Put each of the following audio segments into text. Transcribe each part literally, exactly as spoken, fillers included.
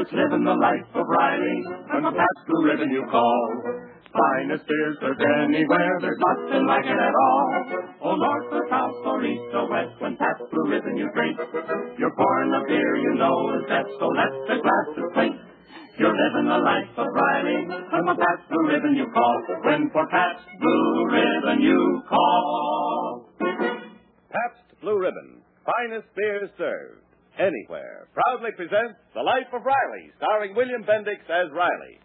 it's living the life of Riley. When the Pabst Blue Ribbon you call. Finest beer served anywhere, there's nothing like it at all. Oh, north or south or east or west, when Pabst Blue Ribbon you drink, you're pouring the beer you know is best, so let the glasses clink. You're living the life of Riley, when the Pabst Blue Ribbon you call. When for Pabst Blue Ribbon you call. Pabst Blue Ribbon, finest beer served anywhere, proudly presents The Life of Riley, starring William Bendix as Riley.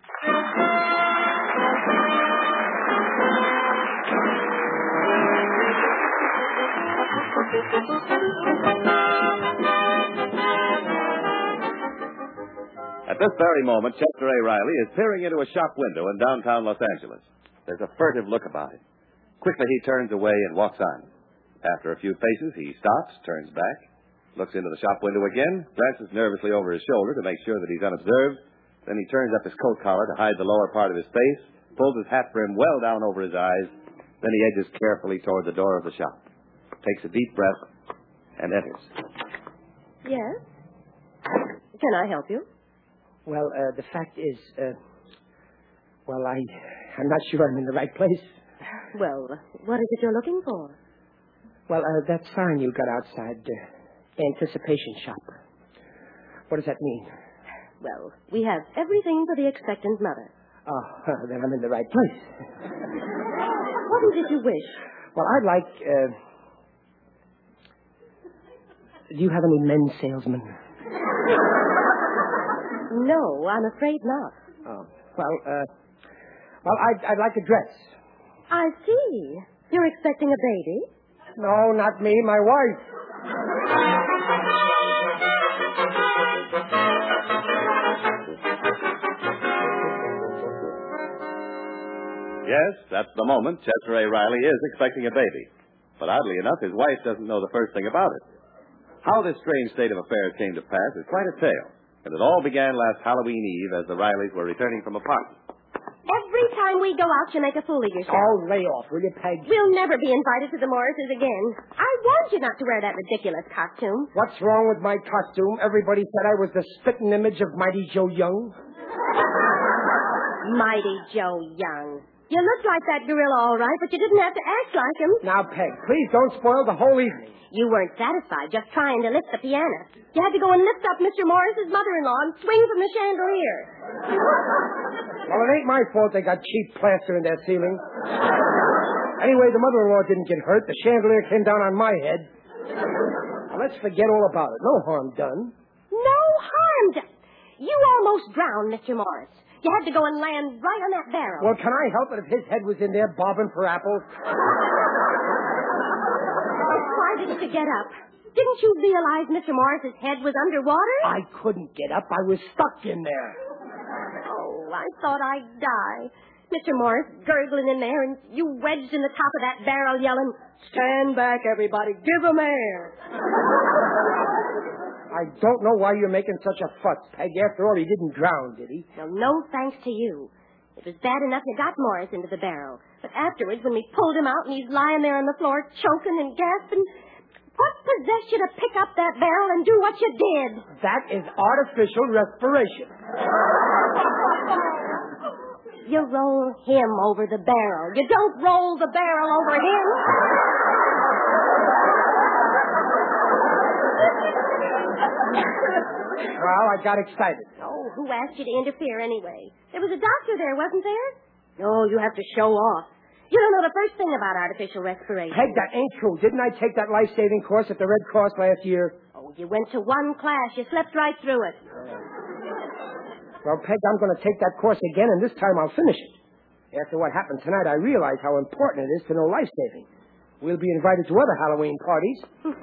At this very moment, Chester A. Riley is peering into a shop window in downtown Los Angeles. There's a furtive look about him. Quickly, he turns away and walks on. After a few paces, he stops, turns back, looks into the shop window again, glances nervously over his shoulder to make sure that he's unobserved. Then he turns up his coat collar to hide the lower part of his face, pulls his hat brim well down over his eyes. Then he edges carefully toward the door of the shop, takes a deep breath, and enters. Yes? Can I help you? Well, uh, the fact is, uh, well, I, I'm not sure I'm in the right place. Well, what is it you're looking for? Well, uh, that sign you got outside, uh, Anticipation Shop. What does that mean? Well, we have everything for the expectant mother. Oh, then I'm in the right place. What is it you wish? Well, I'd like, uh... do you have any men salesmen? No, I'm afraid not. Oh, well, uh... well, I'd, I'd like a dress. I see. You're expecting a baby? No, not me, my wife. Yes, that's the moment Chester A. Riley is expecting a baby. But oddly enough, his wife doesn't know the first thing about it. How this strange state of affairs came to pass is quite a tale. And it all began last Halloween Eve as the Rileys were returning from a party. Every time we go out, you make a fool of yourself. Oh, lay off, will you, Peg? We'll never be invited to the Morrises again. I warned you not to wear that ridiculous costume. What's wrong with my costume? Everybody said I was the spitting image of Mighty Joe Young. Mighty Joe Young. You looked like that gorilla all right, but you didn't have to act like him. Now, Peg, please don't spoil the whole evening. You weren't satisfied just trying to lift the piano. You had to go and lift up Mister Morris's mother-in-law and swing from the chandelier. Well, it ain't my fault they got cheap plaster in their ceiling. Anyway, the mother-in-law didn't get hurt. The chandelier came down on my head. Now, let's forget all about it. No harm done. No harm done? You almost drowned, Mister Morris. You had to go and land right on that barrel. Well, can I help it if his head was in there bobbing for apples? Why didn't you get up? Didn't you realize Mister Morris's head was underwater? I couldn't get up. I was stuck in there. Oh, I thought I'd die. Mister Morris gurgling in there, and you wedged in the top of that barrel yelling, "Stand back, everybody. Give 'em air." I don't know why you're making such a fuss, Peg. After all, he didn't drown, did he? Well, no thanks to you. It was bad enough you got Morris into the barrel. But afterwards, when we pulled him out and he's lying there on the floor choking and gasping, what possessed you to pick up that barrel and do what you did? That is artificial respiration. You roll him over the barrel. You don't roll the barrel over him. Well, I got excited. Oh, who asked you to interfere anyway? There was a doctor there, wasn't there? No, you have to show off. You don't know the first thing about artificial respiration. Peg, that ain't true. Didn't I take that life-saving course at the Red Cross last year? Oh, you went to one class. You slept right through it. Well, Peg, I'm going to take that course again, and this time I'll finish it. After what happened tonight, I realize how important it is to know life-saving. We'll be invited to other Halloween parties.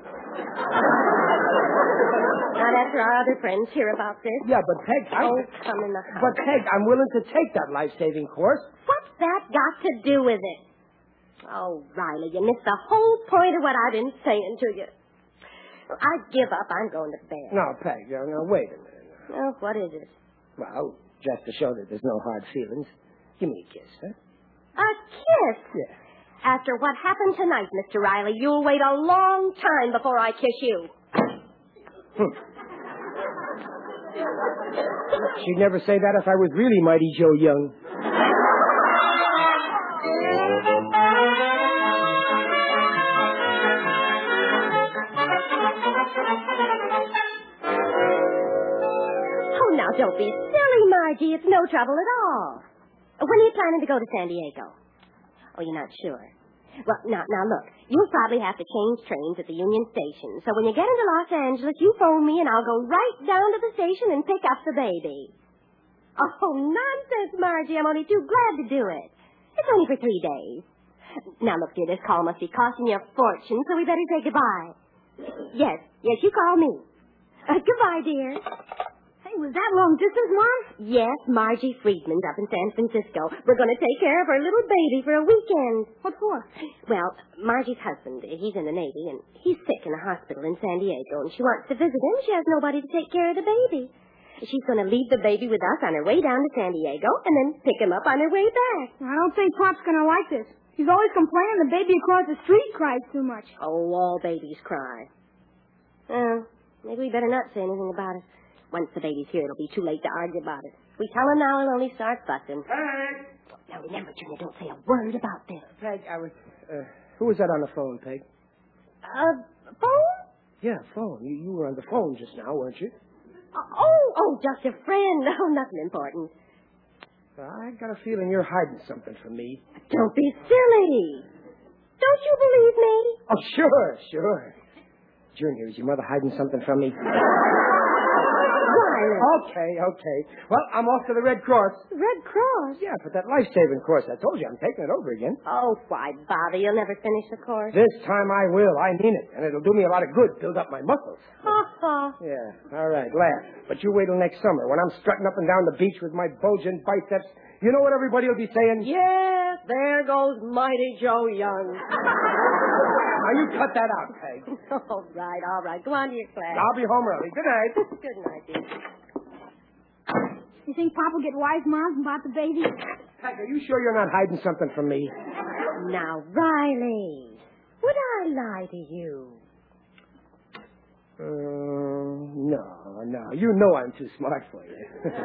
Not after our other friends hear about this. Yeah, but Peg, I... Oh, come in the house. But, Peg, I'm willing to take that life-saving course. What's that got to do with it? Oh, Riley, you missed the whole point of what I've been saying to you. I give up. I'm going to bed. No, Peg, now, now wait a minute. Oh, what is it? Well, just to show that there's no hard feelings, give me a kiss, huh? A kiss? Yeah. After what happened tonight, Mister Riley, you'll wait a long time before I kiss you. Hmm. She'd never say that if I was really Mighty Joe Young. Oh, now, don't be silly, Margie. It's no trouble at all. When are you planning to go to San Diego? Oh, you're not sure. Well, now, now, look. You'll probably have to change trains at the Union Station. So when you get into Los Angeles, you phone me, and I'll go right down to the station and pick up the baby. Oh, nonsense, Margie. I'm only too glad to do it. It's only for three days. Now, look, dear, this call must be costing you a fortune, so we better say goodbye. Yes, yes, you call me. Uh, goodbye, dear. Hey, was that long distance, Mom? Yes, Margie Friedman's up in San Francisco. We're going to take care of her little baby for a weekend. What for? Well, Margie's husband, he's in the Navy, and he's sick in a hospital in San Diego, and she wants to visit him. She has nobody to take care of the baby. She's going to leave the baby with us on her way down to San Diego and then pick him up on her way back. I don't think Pop's going to like this. He's always complaining the baby across the street cries too much. Oh, all babies cry. Well, maybe we better not say anything about it. Once the baby's here, it'll be too late to argue about it. If we tell him now, he'll only start fussing. Peg! Now, remember, Junior, don't say a word about this. Peg, I was... Uh, who was that on the phone, Peg? Uh, phone? Yeah, phone. You, you were on the phone just now, weren't you? Oh, oh, just a friend. Oh, nothing important. I got a feeling you're hiding something from me. Don't be silly. Don't you believe me? Oh, sure, sure. Junior, is your mother hiding something from me? Riley. Okay, okay. Well, I'm off to the Red Cross. Red Cross? Yeah, for that life-saving course. I told you I'm taking it over again. Oh, why bother? You'll never finish the course. This time I will. I mean it. And it'll do me a lot of good. Build up my muscles. Ha-ha. Yeah, all right, laugh. But you wait till next summer when I'm strutting up and down the beach with my bulging biceps. You know what everybody will be saying? Yes, there goes Mighty Joe Young. Now, you cut that out, Peg. All right, all right. Go on to your class. I'll be home early. Good night. Good night, dear. You think Pop will get wise, Mom, about the baby? Peg, are you sure you're not hiding something from me? Now, Riley, would I lie to you? Uh, no, no. You know I'm too smart for you.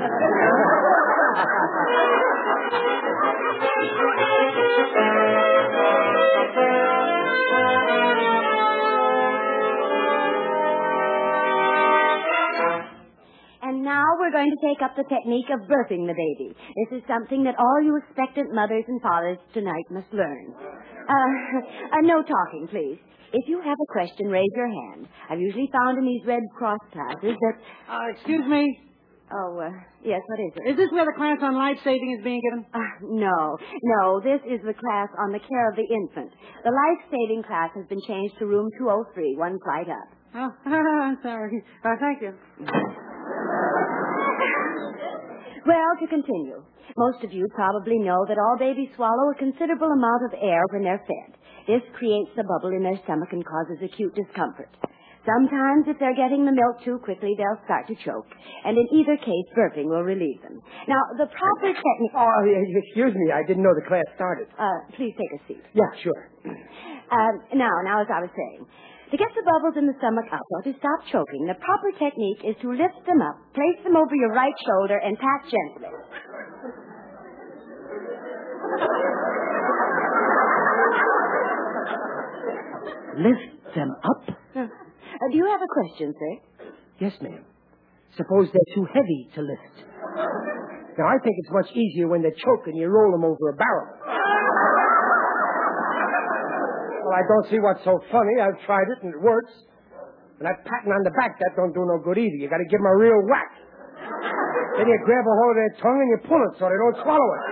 And now we're going to take up the technique of birthing the baby. This is something that all you expectant mothers and fathers tonight must learn. Uh, uh, no talking, please. If you have a question, raise your hand. I've usually found in these Red Cross classes that... Uh, excuse me. Oh, uh, yes, what is it? Is this where the class on life saving is being given? Uh, no, no, this is the class on the care of the infant. The life-saving class has been changed to room two oh three, one flight up. Oh, I'm sorry. Uh, thank you. Well, to continue. Most of you probably know that all babies swallow a considerable amount of air when they're fed. This creates a bubble in their stomach and causes acute discomfort. Sometimes, if they're getting the milk too quickly, they'll start to choke. And in either case, burping will relieve them. Now, the proper technique... Oh, excuse me. I didn't know the class started. Uh, please take a seat. Yeah, sure. Um, now, now, as I was saying, to get the bubbles in the stomach up or to stop choking, the proper technique is to lift them up, place them over your right shoulder, and pat gently. Lift them up? Uh, do you have a question, sir? Yes, ma'am. Suppose they're too heavy to lift. Now, I think it's much easier when they choke and you roll them over a barrel. Well, I don't see what's so funny. I've tried it and it works. And that patting on the back, that don't do no good either. You got to give them a real whack. Then you grab a hold of their tongue and you pull it so they don't swallow it.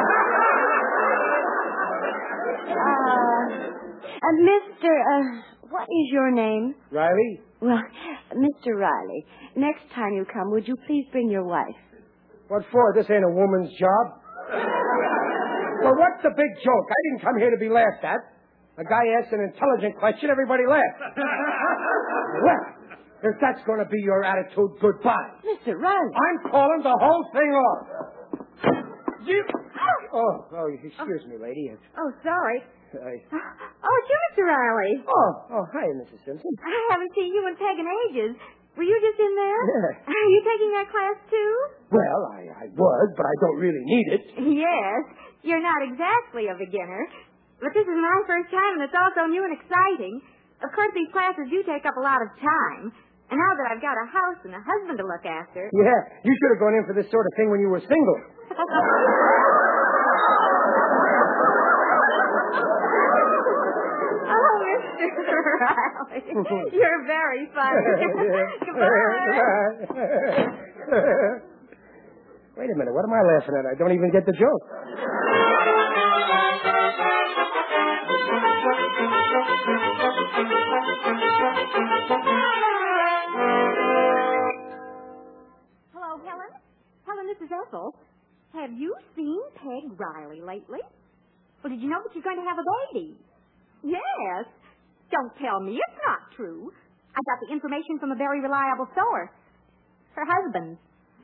Uh, uh Mister, uh, what is your name? Riley? Well, Mister Riley, next time you come, would you please bring your wife? What for? This ain't a woman's job. Well, what's the big joke? I didn't come here to be laughed at. A guy asks an intelligent question, everybody laughs. Well, if that's going to be your attitude, goodbye. Mister Riley. I'm calling the whole thing off. You... Oh, oh, excuse me, lady. Oh, sorry. I... Oh, it's you, Mister Riley. Oh, oh, hi, Missus Simpson. I haven't seen you and Peg in ages. Were you just in there? Yeah. Are you taking that class, too? Well, I, I was, but I don't really need it. Yes. You're not exactly a beginner. But this is my first time, and it's also new and exciting. Of course, these classes do take up a lot of time. And now that I've got a house and a husband to look after... Yeah, you should have gone in for this sort of thing when you were single. Oh, Mister Riley, you're very funny. Goodbye. Wait a minute, what am I laughing at? I don't even get the joke. Hello, Helen? Helen, this is Ethel. Have you seen Peg Riley lately? Well, did you know that she's going to have a baby? Yes. Don't tell me it's not true. I got the information from a very reliable source. Her husband.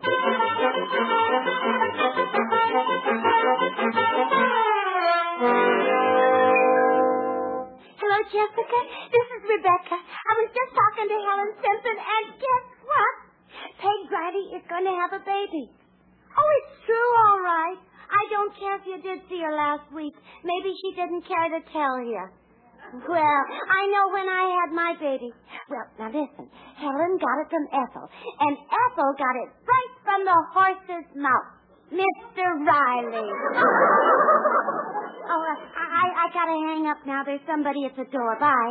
Hello, Jessica. This is Rebecca. I was just talking to Helen Simpson, and guess what? Peg Riley is going to have a baby. Oh, it's true, all right. I don't care if you did see her last week. Maybe she didn't care to tell you. Well, I know when I had my baby. Well, now listen. Helen got it from Ethel, and Ethel got it right from the horse's mouth. Mister Riley. Oh, uh, I, I gotta hang up now. There's somebody at the door. Bye.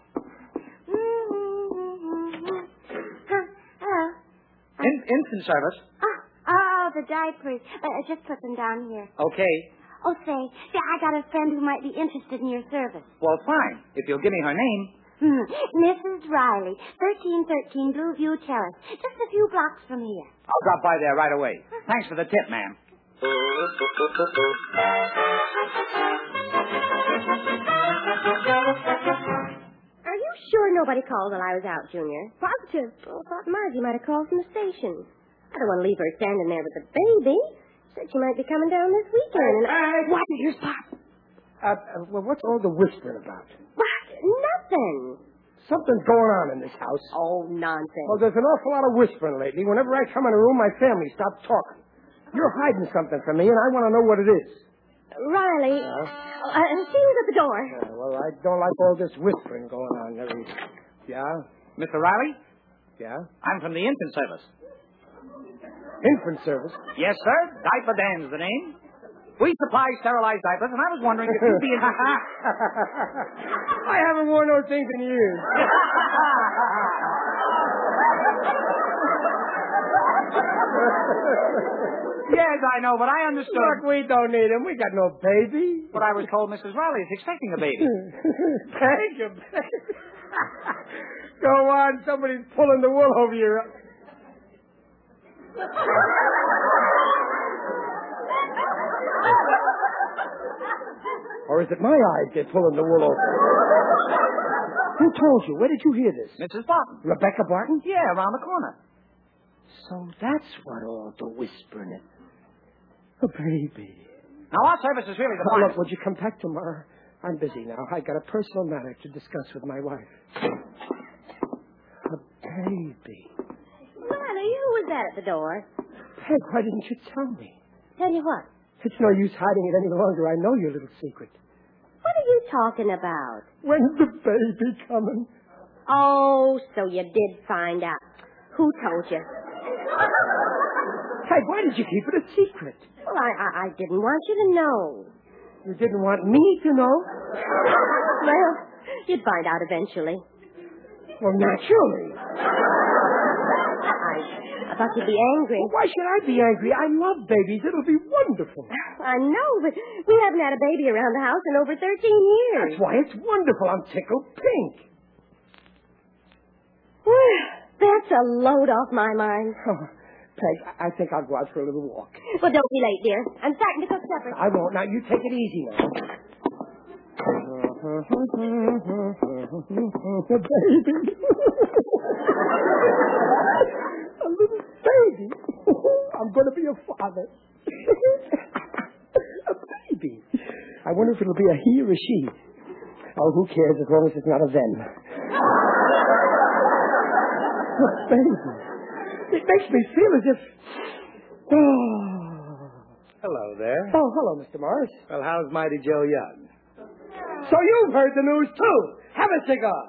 Hello. In- infant service. Oh, oh, the diapers. Uh, just put them down here. Okay. Oh, say, yeah, I got a friend who might be interested in your service. Well, fine. If you'll give me her name. Hmm. Missus Riley, thirteen thirteen Blueview Terrace. Just a few blocks from here. I'll drop by there right away. Thanks for the tip, ma'am. Are you sure nobody called while I was out, Junior? Positive. Oh, I thought Margie might have called from the station. I don't want to leave her standing there with the baby. Said she might be coming down this weekend. And Hey, what? Here's Pop. Uh, uh, well, what's all the whispering about? What? Nothing. Something's going on in this house. Oh, nonsense. Well, there's an awful lot of whispering lately. Whenever I come in a room, my family stops talking. You're hiding something from me, and I want to know what it is. Riley, Uh, uh, she was at the door. Yeah, well, I don't like all this whispering going on. Every... Yeah? Mister Riley, Yeah? I'm from the infant service. Infant service? Yes, sir. Diaper Dan's the name. We supply sterilized diapers, and I was wondering if you'd be interested. I haven't worn those things in years. Yes, I know, but I understood. Look, we don't need him. We got no baby. But I was told Missus Riley is expecting a baby. Thank you, baby. Go on. Somebody's pulling the wool over your... Or is it my eyes they're pulling the wool over? Who told you? Where did you hear this? Missus Barton. Rebecca Barton? Yeah, around the corner. So that's what all the whispering is. A baby. Now, our service is really the Oh, finest. look, would you come back tomorrow? I'm busy now. I got a personal matter to discuss with my wife. A baby. Riley, who was that at the door? Peg, why didn't you tell me? Tell you what? It's no use hiding it any longer. I know your little secret. What are you talking about? When's the baby coming? Oh, so you did find out. Who told you? Peg, why did you keep it a secret? Well, I, I, I didn't want you to know. You didn't want me to know? Well, you'd find out eventually. Well, naturally. I, I thought you'd be angry. Well, why should I be angry? I love babies. It'll be wonderful. I know, but we haven't had a baby around the house in over thirteen years. That's why it's wonderful. I'm tickled pink. Well, that's a load off my mind. Oh, Peg, I I think I'll go out for a little walk. Well, don't be late, dear. I'm starting to cook supper. I won't. Now, you take it easy now. A baby. A little baby. I'm going to be a father. A baby. I wonder if it'll be a he or a she. Oh, who cares as long as it's not a them. A baby. makes me feel as if... Oh, Hello there. oh hello, Mister Morris. Well, how's Mighty Joe Young? So you've heard the news, too. Have a cigar.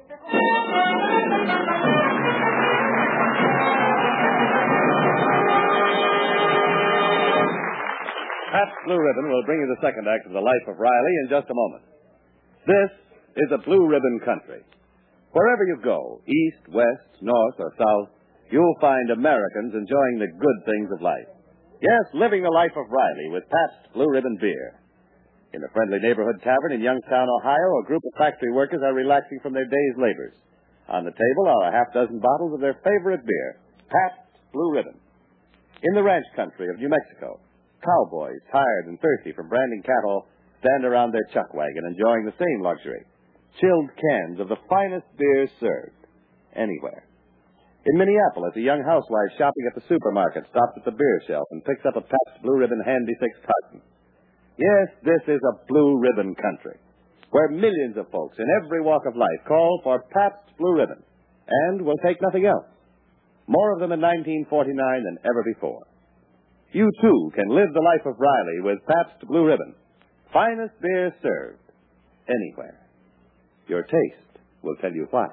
Pabst Blue Ribbon will bring you the second act of the life of Riley in just a moment. This is a Blue Ribbon country. Wherever you go, east, west, north, or south, you'll find Americans enjoying the good things of life. Yes, living the life of Riley with Pabst Blue Ribbon beer. In a friendly neighborhood tavern in Youngstown, Ohio, a group of factory workers are relaxing from their day's labors. On the table are a half dozen bottles of their favorite beer, Pabst Blue Ribbon. In the ranch country of New Mexico, cowboys, tired and thirsty from branding cattle, stand around their chuck wagon enjoying the same luxury. Chilled cans of the finest beer served anywhere. In Minneapolis, a young housewife shopping at the supermarket stops at the beer shelf and picks up a Pabst Blue Ribbon Handy Six carton. Yes, this is a Blue Ribbon country, where millions of folks in every walk of life call for Pabst Blue Ribbon and will take nothing else. More of them in nineteen forty-nine than ever before. You, too, can live the life of Riley with Pabst Blue Ribbon. Finest beer served anywhere. Your taste will tell you why.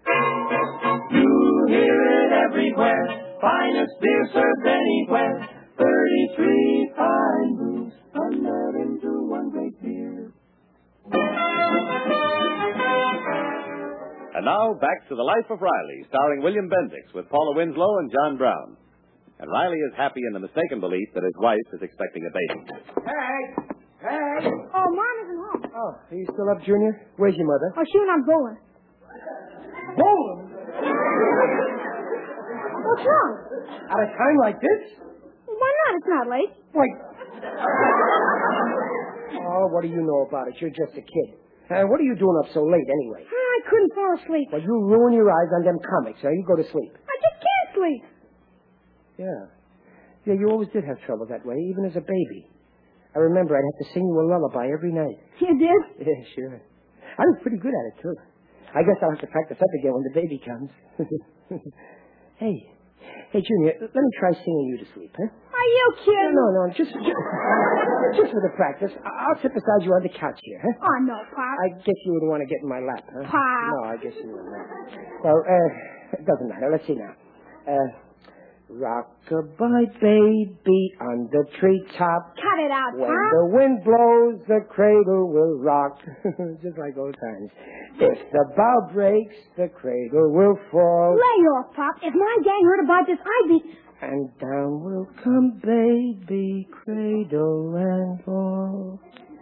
You hear it everywhere. Finest beer served anywhere. Thirty-three fine brews under into one great beer. And now, back to The Life of Riley, starring William Bendix with Paula Winslow and John Brown. And Riley is happy in the mistaken belief that his wife is expecting a baby. Hey! Hey! Oh, Mom isn't home. Oh, are you still up, Junior? Where's your mother? Oh, she went out bowling. Bowling? What's wrong? At a time like this? Why not? It's not late. Wait. Oh, what do you know about it? You're just a kid. Uh, what are you doing up so late anyway? Oh, I couldn't fall asleep. Well, you ruin your eyes on them comics, huh? You go to sleep. I just can't sleep. Yeah. Yeah, you always did have trouble that way, even as a baby. I remember I'd have to sing you a lullaby every night. You did? Yeah, sure. I was pretty good at it, too. I guess I'll have to practice up again when the baby comes. Hey. Hey, Junior, let me try singing you to sleep, huh? Are you kidding? No, no, no. Just, just, just for the practice. I- I'll sit beside you on the couch here, huh? Oh, no, Pop. I guess you would want to get in my lap, huh? Pop. No, I guess you wouldn't. Well, uh, it doesn't matter. Let's see now. Uh, rock-a-bye, baby, on the treetop. Cut it out, When Pop. the wind blows, the cradle will rock. Just like old times. If the bough breaks, the cradle will fall. Lay off, Pop. If my gang heard about this, I'd be... And down will come baby, cradle and all.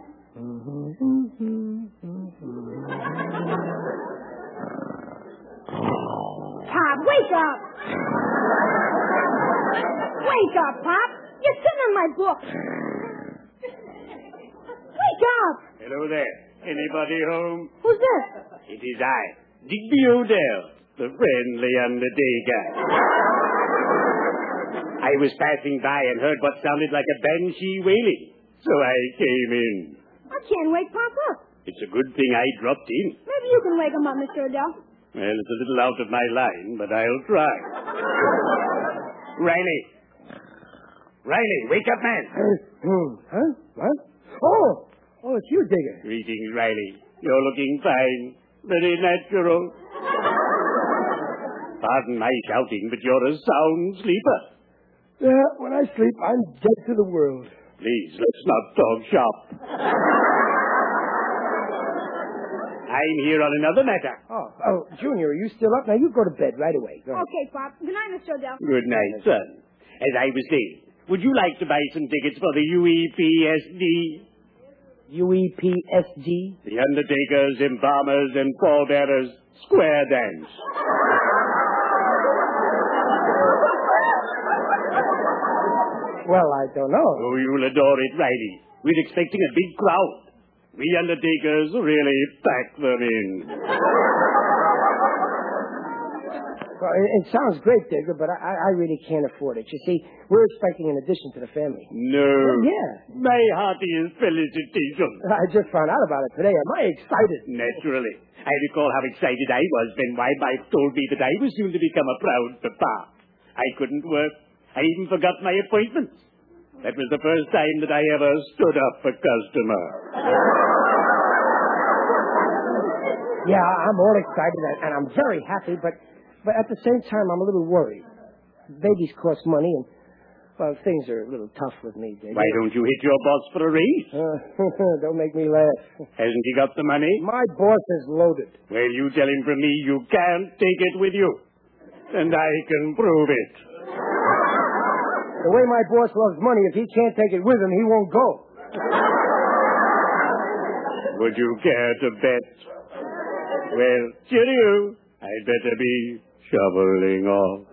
Pop, wake up. Wake up, Pop. You're sitting on my book. Wake up. Hello there. Anybody home? Who's this? It is I, Digby Odell, the friendly undertaker. I was passing by and heard what sounded like a banshee wailing, so I came in. I can't wake Pop up. It's a good thing I dropped in. Maybe you can wake him up, Mister Odell. Well, it's a little out of my line, but I'll try. Riley. Riley, wake up, man. Huh? What? Oh, oh, it's you, Digger. Greetings, Riley. You're looking fine. Very natural. Pardon my shouting, but you're a sound sleeper. Yeah, when I sleep, I'm dead to the world. Please, let's not talk shop. I'm here on another matter. Oh, oh, Junior, are you still up? Now, you go to bed right away. Go ahead. Okay, Pop. Good night, Mister Odell. Good night, son. As I was saying, would you like to buy some tickets for the U E P S D? U E P S D? The Undertakers, Embalmers, and Pallbearers Square Dance. Well, I don't know. Oh, you'll adore it, Riley. We're expecting a big crowd. We Undertakers really pack them in. Well, it, it sounds great, Digger, but I, I really can't afford it. You see, we're expecting an addition to the family. No. Well, yeah. My heartiest felicitations. I just found out about it today. Am I excited? Naturally. I recall how excited I was when my wife told me that I was soon to become a proud papa. I couldn't work. I even forgot my appointments. That was the first time that I ever stood up for customer. Yeah, I'm all excited, and, and I'm very happy, but, but at the same time, I'm a little worried. Babies cost money, and, well, things are a little tough with me, Dave. Why don't you hit your boss for a raise? Uh, don't make me laugh. Hasn't he got the money? My boss is loaded. Well, you tell him from me you can't take it with you. And I can prove it. The way my boss loves money, if he can't take it with him, he won't go. Would you care to bet? Well, cheerio. I'd better be shoveling off.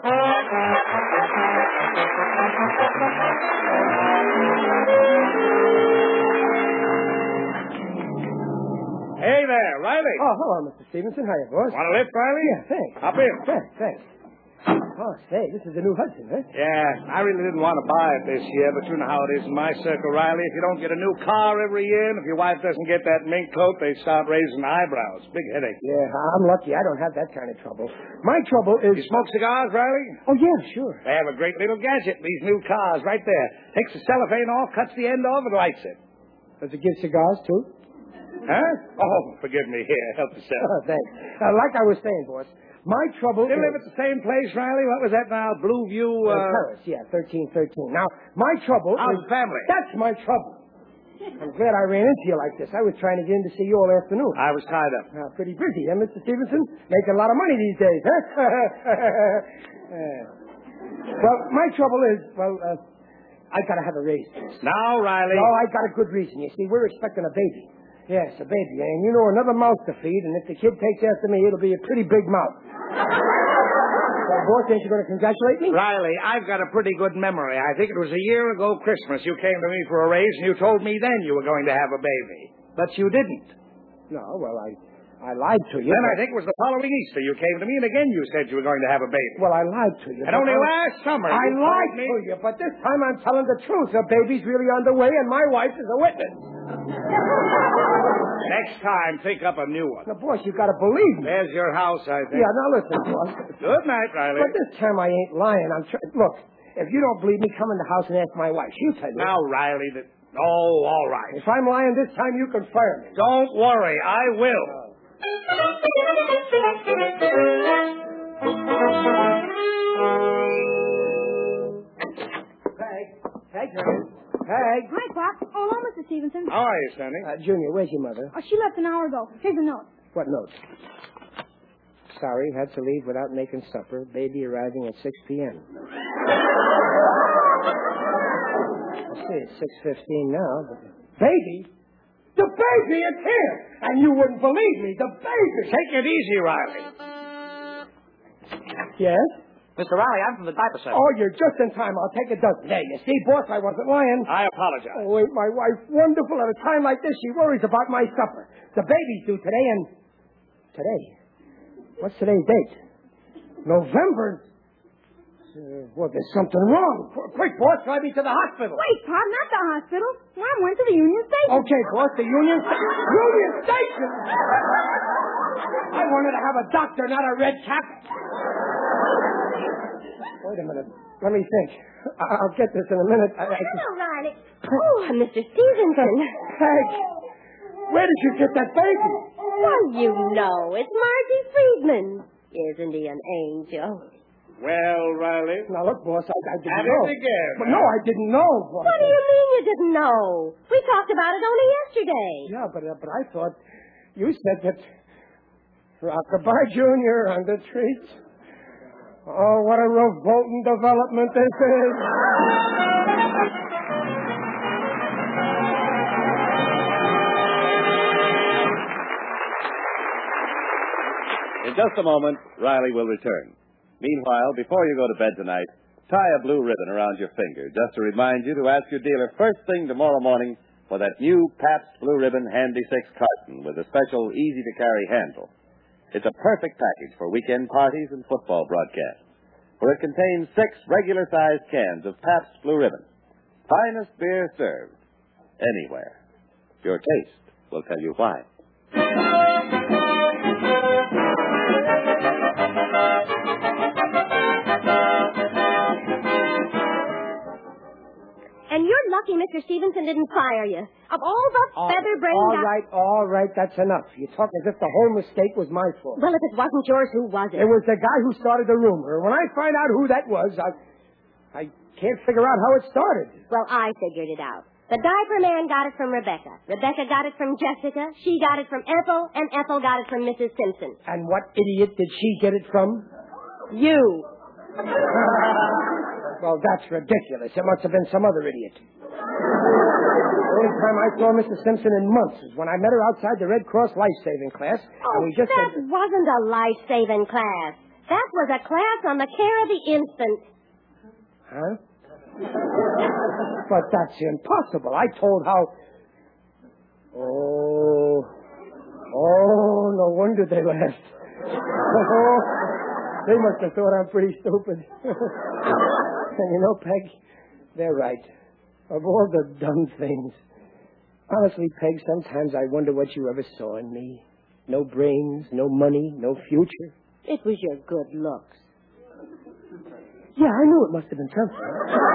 Hey there, Riley. Oh, hello, Mister Stevenson. Hiya, boss. Want a lift, Riley? Yeah, thanks. Hop in. Thanks, thanks. Oh, say, this is the new Hudson, huh? Yeah, I really didn't want to buy it this year, but you know how it is in my circle, Riley. If you don't get a new car every year, and if your wife doesn't get that mink coat, they start raising eyebrows. Big headache. Yeah, I'm lucky. I don't have that kind of trouble. My trouble is... You smoke cigars, Riley? Oh, yeah, sure. They have a great little gadget, these new cars, right there. Takes the cellophane off, cuts the end off, and lights it. Does it give cigars, too? Huh? Oh, forgive me. Here, help yourself. Oh, thanks. Uh, like I was saying, boss, my trouble Still is... live at the same place, Riley? What was that now? Blue View, Uh, uh... Terrace, yeah, thirteen thirteen. Now, my trouble How's is... the family? That's my trouble. I'm glad I ran into you like this. I was trying to get in to see you all afternoon. I was tied up. Uh, pretty busy, huh, Mister Stevenson? Making a lot of money these days, huh? Uh, well, my trouble is, well, uh, I gotta have a raise. Now, Riley. Oh, I got a good reason. You see, we're expecting a baby. Yes, a baby. And you know, another mouth to feed, and if the kid takes after me, it'll be a pretty big mouth. Well, boss, ain't you going to congratulate me? Riley, I've got a pretty good memory. I think it was a year ago Christmas you came to me for a raise, and you told me then you were going to have a baby. But you didn't. No, well, I I lied to you. Then but... I think it was the following Easter you came to me, and again you said you were going to have a baby. Well, I lied to you. And only I... last summer I you lied told me... to you, but this time I'm telling the truth. The baby's really underway, and my wife is a witness. Next time, think up a new one. Now, boss, you got to believe me. There's your house, I think. Yeah, now listen, boss. Good night, Riley. But this time I ain't lying. I'm trying. Look, if you don't believe me, come in the house and ask my wife. She'll tell you. Now, Riley, that... Oh, all right. If I'm lying this time, you can fire me. Don't worry, I will. Peg. Peg, honey. Peg. Hi, Pop. Oh, hello, Mister Stevenson. How are you, Sandy? Uh, Junior, where's your mother? Oh, she left an hour ago. Here's a note. What note? Sorry, had to leave without making supper. Baby arriving at six p.m. I see, it's six fifteen now. But... Baby? The baby is here! And you wouldn't believe me. The baby! Take it easy, Riley. Yes? Mister Riley, I'm from the diaper center. Oh, you're just in time. I'll take a dozen. There, you see, boss, I wasn't lying. I apologize. Oh, ain't my wife wonderful? At a time like this, she worries about my supper. The baby's due today, and... Today? What's today's date? November? Uh, well, there's something wrong. Qu- Quick, boss, drive me to the hospital. Wait, Pop, not the hospital. Mom went to the Union Station. Okay, boss, the Union Station. Union Station? I wanted to have a doctor, not a red cap. Wait a minute. Let me think. I- I'll get this in a minute. I- I- Hello, Riley. Oh, Mister Stevenson. Peg, where did you get that baby? Well, you know, it's Margie Friedman. Isn't he an angel? Well, Riley. Now, look, boss, I, I didn't At know. it again. But no, I didn't know, boss. What do you mean you didn't know? We talked about it only yesterday. Yeah, but, uh, but I thought you said that Rockabye Junior under treats. Oh, what a revolting development this is. In just a moment, Riley will return. Meanwhile, before you go to bed tonight, tie a blue ribbon around your finger just to remind you to ask your dealer first thing tomorrow morning for that new Pabst Blue Ribbon Handy six carton with a special easy-to-carry handle. It's a perfect package for weekend parties and football broadcasts, for it contains six regular-sized cans of Pabst Blue Ribbon. Finest beer served anywhere. Your taste will tell you why. lucky Mister Stevenson didn't fire you. Of all the All, feather-brained... all guy- right, all right, that's enough. You talk as if the whole mistake was my fault. Well, if it wasn't yours, who was it? It was the guy who started the rumor. When I find out who that was, I, I can't figure out how it started. Well, I figured it out. The diaper man got it from Rebecca. Rebecca got it from Jessica. She got it from Ethel. And Ethel got it from Missus Simpson. And what idiot did she get it from? You. Well, that's ridiculous. It must have been some other idiot. The only time I saw Missus Simpson in months is when I met her outside the Red Cross life-saving class. Oh, and we just that said... wasn't a life-saving class. That was a class on the care of the infant. Huh? But that's impossible. I told how... Oh... Oh, no wonder they laughed. Oh, they must have thought I'm pretty stupid. And you know, Peg, they're right. Of all the dumb things. Honestly, Peg, sometimes I wonder what you ever saw in me. No brains, no money, no future. It was your good looks. Yeah, I knew it must have been something.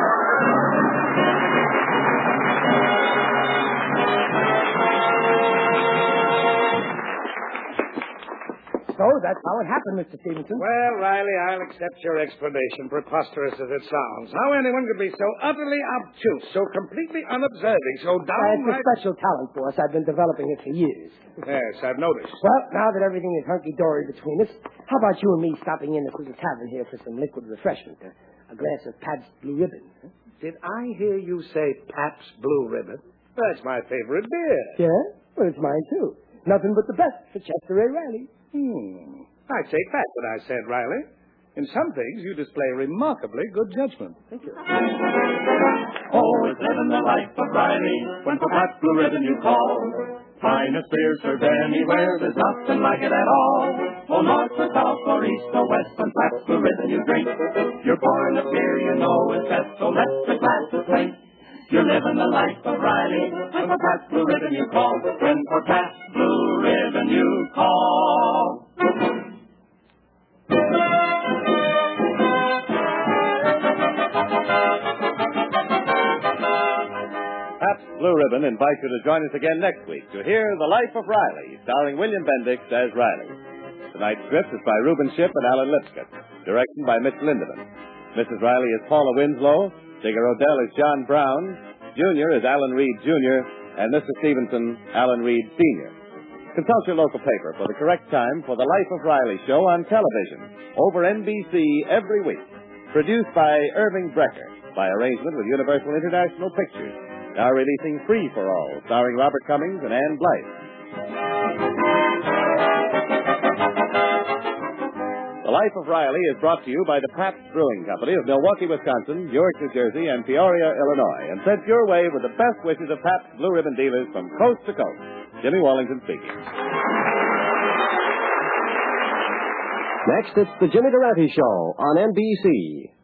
So, that's how it happened, Mister Stevenson. Well, Riley, I'll accept your explanation, preposterous as it sounds. How anyone could be so utterly obtuse, so completely unobserving, so Uh, it's a downright... special talent for us. I've been developing it for years. Yes, I've noticed. Well, now that everything is hunky-dory between us, how about you and me stopping in at the tavern here for some liquid refreshment? A, a glass of Pabst Blue Ribbon. Huh? Did I hear you say Pabst Blue Ribbon? That's my favorite beer. Yeah? Well, it's mine, too. Nothing but the best for Chester A. Riley. Hmm. I take back what I said, Riley. In some things, you display remarkably good judgment. Thank you. Always living the life of Riley. When for Pabst Blue Ribbon you call. Finest beer served anywhere. There's nothing like it at all. Oh, north or south or east or west, when Pabst Blue Ribbon you drink, you're pouring the beer you know is best. So let the glasses clink. You're living the life of Riley. When for Pabst Blue Ribbon you call. When for Pabst Blue Ribbon you call. Pabst Blue Ribbon invites you to join us again next week to hear The Life of Riley, starring William Bendix as Riley. Tonight's script is by Reuben Ship and Alan Lipscott. Direction by Mitch Lindemann. Missus Riley is Paula Winslow. Digger Odell is John Brown. Junior is Alan Reed, Junior And Mister Stevenson, Alan Reed, Senior Consult your local paper for the correct time for The Life of Riley show on television over N B C every week. Produced by Irving Brecker by arrangement with Universal International Pictures. Now releasing Free for All, starring Robert Cummings and Ann Blythe. The Life of Riley is brought to you by the Pabst Brewing Company of Milwaukee, Wisconsin, Newark, New Jersey, and Peoria, Illinois, and sent your way with the best wishes of Pabst Blue Ribbon dealers from coast to coast. Jimmy Wallington speaking. Next, it's the Jimmy Durante Show on N B C.